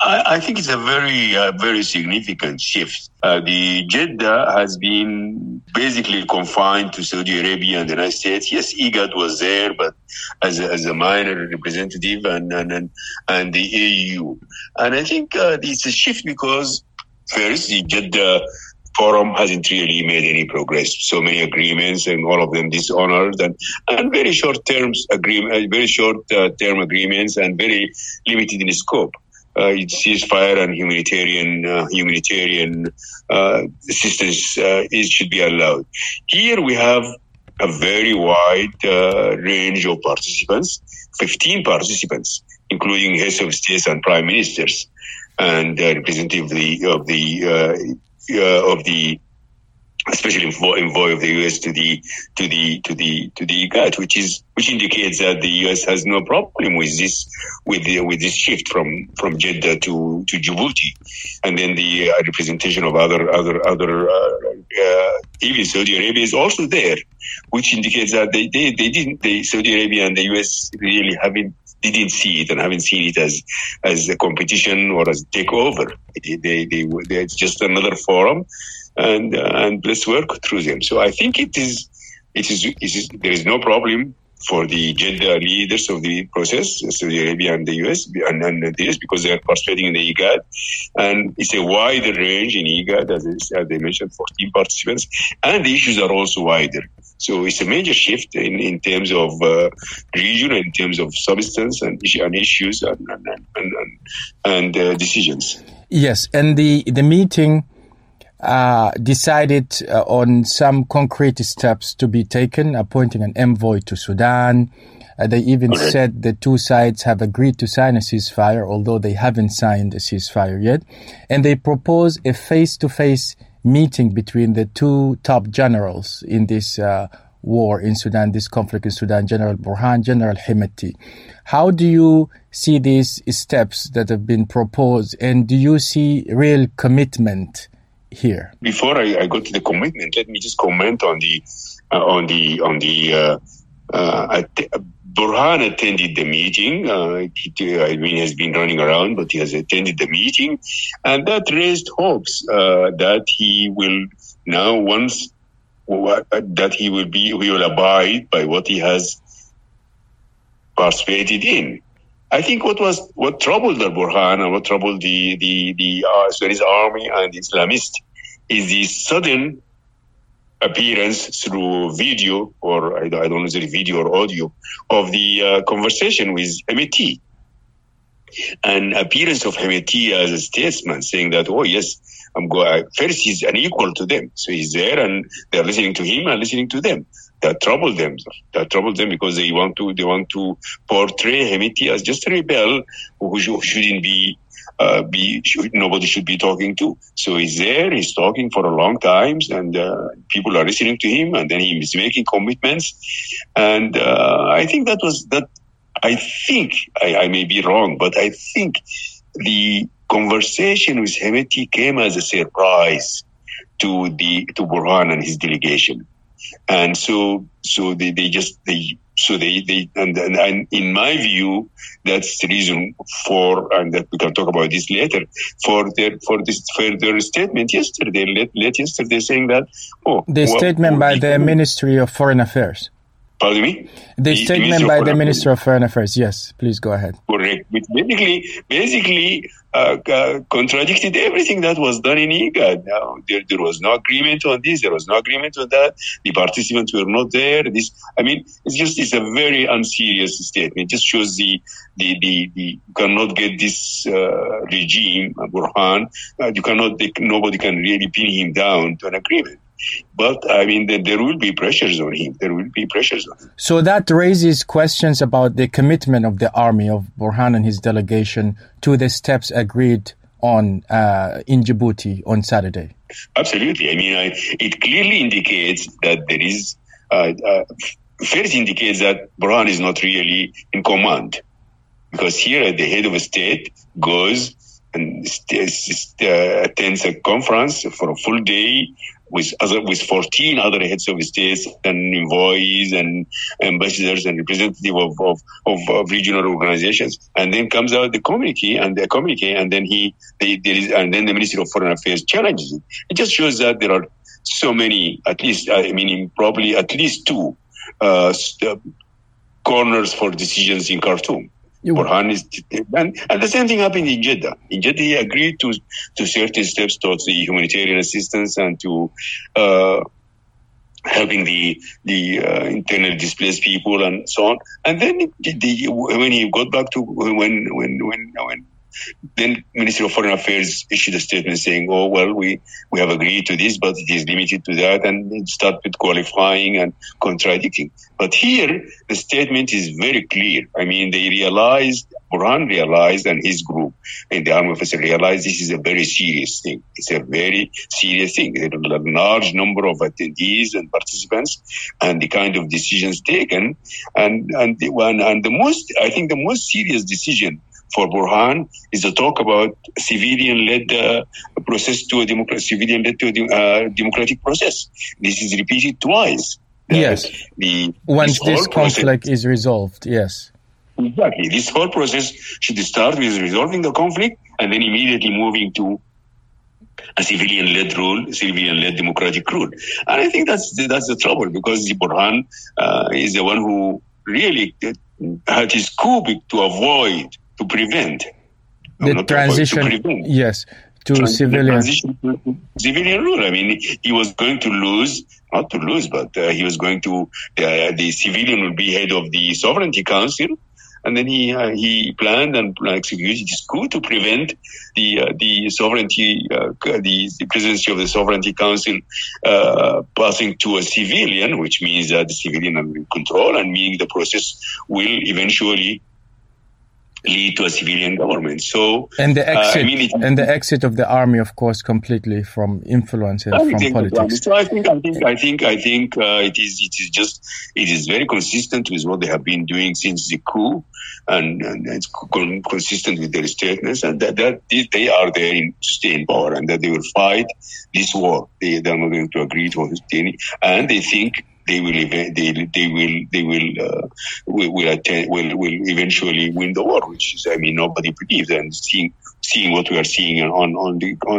I think it's a very significant shift. The Jeddah has been basically confined to Saudi Arabia and the United States. Yes, IGAD was there, but as a minor representative and the AU. And I think it's a shift because first, the Jeddah Forum hasn't really made any progress. So many agreements and all of them dishonored and very short-term agreements and very limited in scope. It's ceasefire and humanitarian assistance should be allowed. Here we have a very wide range of participants, 15 participants, including heads of states and prime ministers, and representative of the especially envoy of the U.S. to the IGAD, which indicates that the U.S. has no problem with this shift from Jeddah to Djibouti, and then the representation of other even Saudi Arabia is also there, which indicates that they Saudi Arabia and the U.S. really didn't see it and haven't seen it as a competition or as a takeover. It's just another forum, and let's work through them. So I think it is there is no problem for the Jeddah leaders of the process, Saudi Arabia and the US, and the US, because they are participating in the IGAD, and it's a wider range in IGAD, as they mentioned, 14 participants, and the issues are also wider. So it's a major shift in terms of region, in terms of substance and issues and decisions. Yes, and the meeting decided on some concrete steps to be taken, appointing an envoy to Sudan. They even said the two sides have agreed to sign a ceasefire, although they haven't signed a ceasefire yet. And they propose a face-to-face meeting between the two top generals in this war in Sudan, this conflict in Sudan, General Burhan, General Hemeti. How do you see these steps that have been proposed, and do you see real commitment here? Before I go to the commitment, let me just comment on the Burhan attended the meeting. He has been running around, but he has attended the meeting, and that raised hopes that he will now he will abide by what he has participated in. I think what troubled the Burhan and what troubled the Sudanese army and the Islamists is the sudden appearance through video, or I don't know if it's video or audio, of the conversation with Hemeti. An appearance of Hemeti as a statesman, saying that, oh yes, first he's an equal to them. So he's there and they're listening to him and listening to them. That troubled them because they want to portray Hemeti as just a rebel who shouldn't be nobody should be talking to. So he's there, he's talking for a long time, and people are listening to him, and then he's making commitments. And I think I may be wrong, but I think the conversation with Hemeti came as a surprise to Burhan and his delegation. And so and in my view, that's the reason and that we can talk about this later, for their statement yesterday, yesterday saying that, statement by the Ministry of Foreign Affairs. Pardon me? The statement by the Minister of Foreign Affairs. Yes, please go ahead. Correct. Which basically contradicted everything that was done in IGAD. Now, there was no agreement on this. There was no agreement on that. The participants were not there. It's a very unserious statement. It just shows you cannot get this regime, Burhan. Nobody can really pin him down to an agreement. But, there will be pressures on him. So that raises questions about the commitment of the army of Burhan and his delegation to the steps agreed on in Djibouti on Saturday. Absolutely. It clearly indicates that there is, first indicates that Burhan is not really in command. Because here the head of a state goes and attends a conference for a full day, with 14 other heads of states and envoys and ambassadors and representatives of regional organizations, and then comes out the communique, and then the Ministry of Foreign Affairs challenges it. It just shows that there are so many, probably at least two corners for decisions in Khartoum. Burhan is, and the same thing happened in Jeddah. In Jeddah, he agreed to certain steps towards the humanitarian assistance and to helping the internally displaced people and so on. And then when he got back to then Ministry of Foreign Affairs issued a statement saying, "Oh well, we have agreed to this, but it is limited to that," and it started qualifying and contradicting. But here, the statement is very clear. I mean, Burhan realized, and his group and the army officer realized this is a very serious thing. It's a very serious thing. There are a large number of attendees and participants, and the kind of decisions taken, and the most serious decision for Burhan is to talk about civilian-led process to a democratic process. This is repeated twice. Yes. Once this conflict is resolved, yes. Exactly. This whole process should start with resolving the conflict and then immediately moving to a civilian-led democratic rule. And I think that's the trouble, because Burhan is the one who really had his coup to prevent the transition, yes, to civilian rule. I mean, he was going to lose, not to lose, but he was going to, the civilian will be head of the Sovereignty Council, and then he planned and executed his coup to prevent the sovereignty, the presidency of the Sovereignty Council passing to a civilian, which means that the civilian will be in control, and meaning the process will eventually lead to a civilian government. So and the exit of the army, of course, completely from influence and from politics. So I think it is very consistent with what they have been doing since the coup, and it's consistent with their statements, and that they are there to stay in power, and that they will fight this war. They are not going to agree to stay, and they think they will eventually win the war, which is, I mean, nobody believes. And seeing what we are seeing in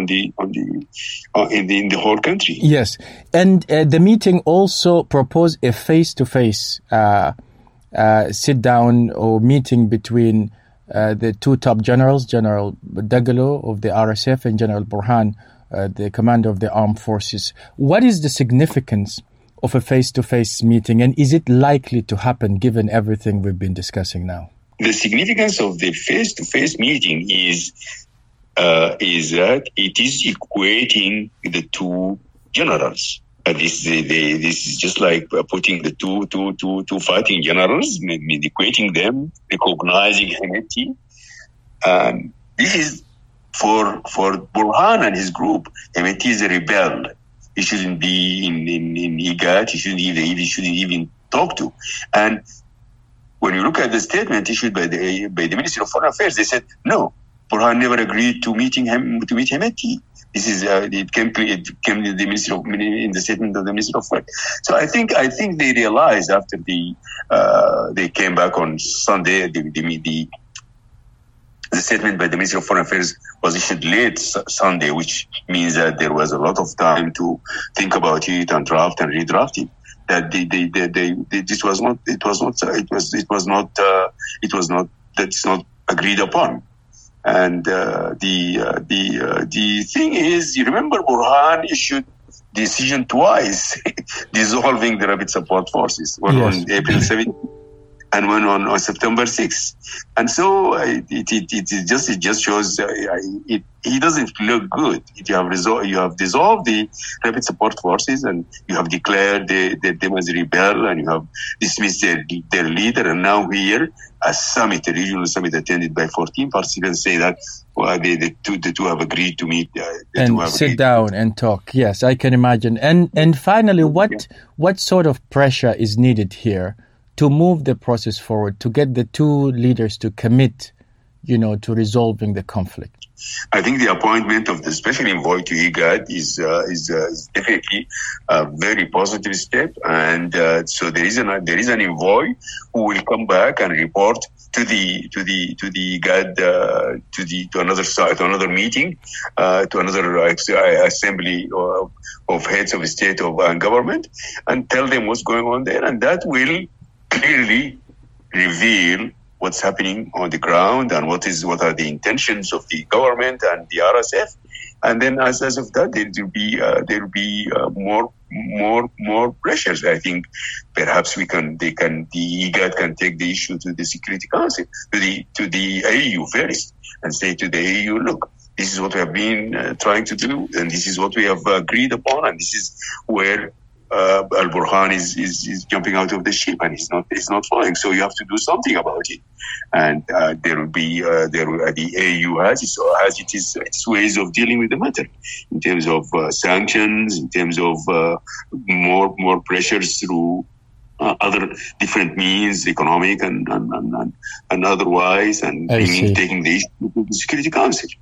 the whole country. Yes, and the meeting also proposed a face-to-face sit down or meeting between the two top generals, General Dagalo of the RSF and General Burhan, the commander of the armed forces. What is the significance of a face-to-face meeting, and is it likely to happen given everything we've been discussing now? The significance of the face-to-face meeting is that it is equating the two generals. This is just like putting the two fighting generals, equating them, recognizing Hemeti. This is for Burhan and his group. Hemeti is a rebel. He shouldn't be in IGAD. He shouldn't even talk to. And when you look at the statement issued by the Ministry of Foreign Affairs, they said no. Burhan never agreed to meet Hemeti. This is it came in the statement of the Ministry of Foreign. So I think they realized after they came back on Sunday, the statement by the Ministry of Foreign Affairs was issued late Sunday, which means that there was a lot of time to think about it and draft and redraft it. That that's not agreed upon. And the thing is, you remember Burhan issued decision twice dissolving the Rapid Support Forces, one on April 17th and one on September 6th. And so it just shows he doesn't look good. You have dissolved the Rapid Support Forces, and you have declared them as a rebel, and you have dismissed their leader, and now here a regional summit attended by 14 participants say that the two have agreed to meet and sit down and talk. Yes, I can imagine. And finally, what sort of pressure is needed here to move the process forward, to get the two leaders to commit, to resolving the conflict? I think the appointment of the special envoy to IGAD is definitely a very positive step. And so there is an envoy who will come back and report to the IGAD to another meeting, to another assembly of heads of state and government, and tell them what's going on there, and that will clearly reveal what's happening on the ground and what are the intentions of the government and the RSF. And then as of that, there will be more pressures. I think perhaps the IGAD can take the issue to the Security Council, to the AU first, and say to the AU, look, this is what we have been trying to do, and this is what we have agreed upon, and this is where Al-Burhan is jumping out of the ship, and he's not flying. So you have to do something about it. And the AU has its ways of dealing with the matter, in terms of sanctions, in terms of more pressures through other different means, economic and otherwise, and taking the issue to the Security Council.